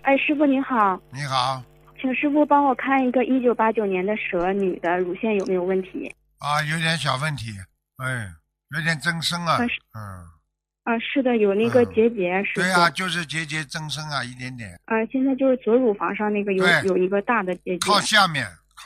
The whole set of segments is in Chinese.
哎，师傅您好， 你好请师傅帮我看一个1989年的蛇女的乳腺有没有问题？ 啊，有点小问题，哎，有点增生啊， 是的，有那个结节，师傅。 对啊，就是结节增生啊，一点点。 现在就是左乳房上那个有一个大的结节。 靠下面。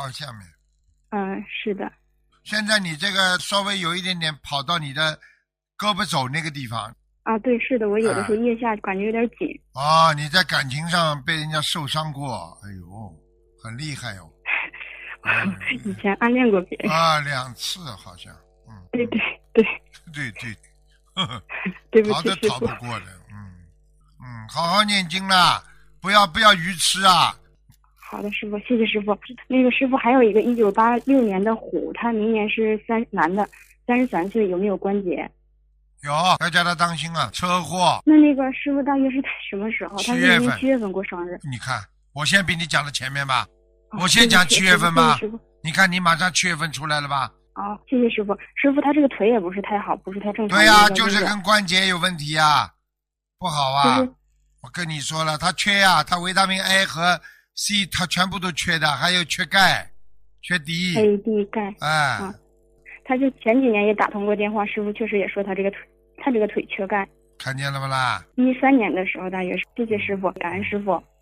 是的。 现在你这个稍微有一点点跑到你的胳膊肘那个地方。 啊，对，是的，我有的时候腋下感觉有点紧。 啊，你在感情上被人家受伤过，哎呦，很厉害哦。 以前暗恋过别人。 啊，2次好像。 对。 呵呵， 对不起， 逃都逃不过的。好好念经啦，不要愚痴啊。 好的，师傅，谢谢师傅。那个师傅还有一个1986年的虎，他明年是男的，33岁，有没有关节？ 有，要叫他当心啊，车祸。 那个师傅大约是什么时候？他是今年7月份过生日。 你看，我先比你讲的前面吧，我先讲7月份吧。你看你马上7月份出来了吧？ 谢谢师傅。师傅他这个腿也不是太好，不是太正常。 对呀，就是跟关节有问题啊，不好啊。我跟你说了，他缺呀，他维他命 A 和 C 他全部都缺的，还有缺钙、缺 D、钙。他就前几年也打通过电话，师傅确实也说他这个腿缺钙。 看见了不啦？ 13年的时候大约是。谢谢师傅，感恩师傅。